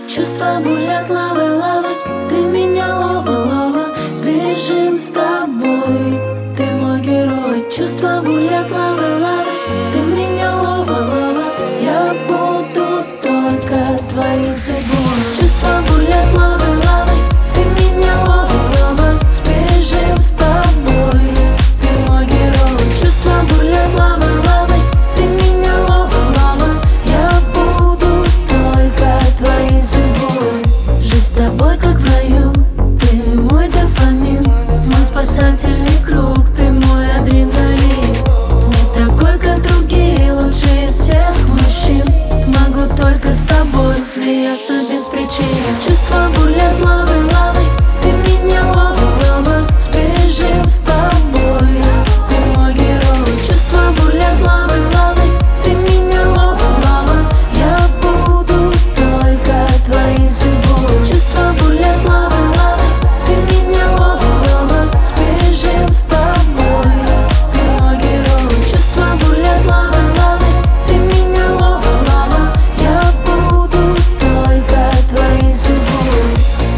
Чувства бурлят лавой, лавой. Ты меня лова, сбежим с тобой. Ты мой герой. Чувства бурлят лавой, лавой. Ты меня лова, я буду только твоей судьбой. Чувства бурлят лавой, лавой. Ты меня лова, сбежим с тобой. Ты мой герой. Чувства бурлят лавой, лавой. Ты меня лова, я буду только твоей судьбой. Жизнь с тобой как в раю. Ты мой дофамин, мой спасательный круг. Ты мой адреналин. Не такой, как другие, лучший из всех мужчин. Могу только с тобой смеяться без причины. Чувства бурлят лавой, лавой. Ты меня лова, сбежим с тобой. Ты мой герой. Чувства бурлят лавой, лавой. Ты меня лова, я буду только твоей судьбой. Чувства бурлят лавой, лавой. Ты меня лова, сбежим с тобой. Ты мой герой. Чувства бурлят лавой, лавой. Ты меня лова, я буду только твоей судьбой.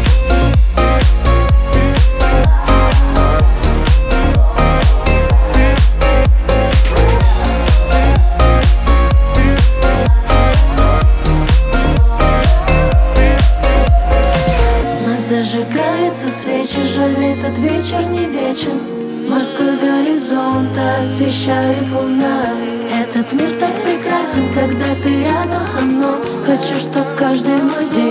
Вновь зажигаются свечи, жаль, этот вечер не вечен. Морской горизонт освещает луна. Этот мир так прекрасен, когда ты рядом со мной. Хочу, чтоб каждый мой день